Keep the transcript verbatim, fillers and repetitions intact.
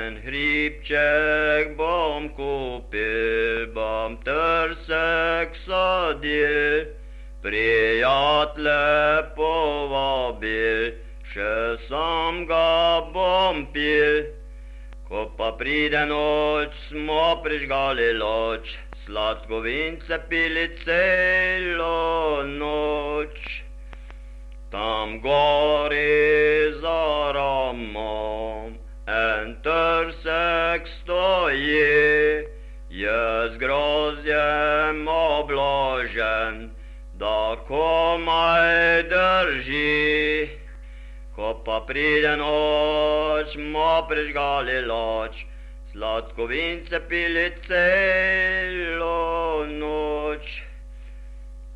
în hripček bom kupil, bom trsek sadil, prijatle povabil, še sam ga bom pil. Ko pa pride noč, smo prižgali loč, sladko vince pili celo noč. Tam gori za ramom en trsek stoji, je z grozjem obložen, da komaj drži. Ko pa pride noč, smo prižgali loč, sladko vince pili celo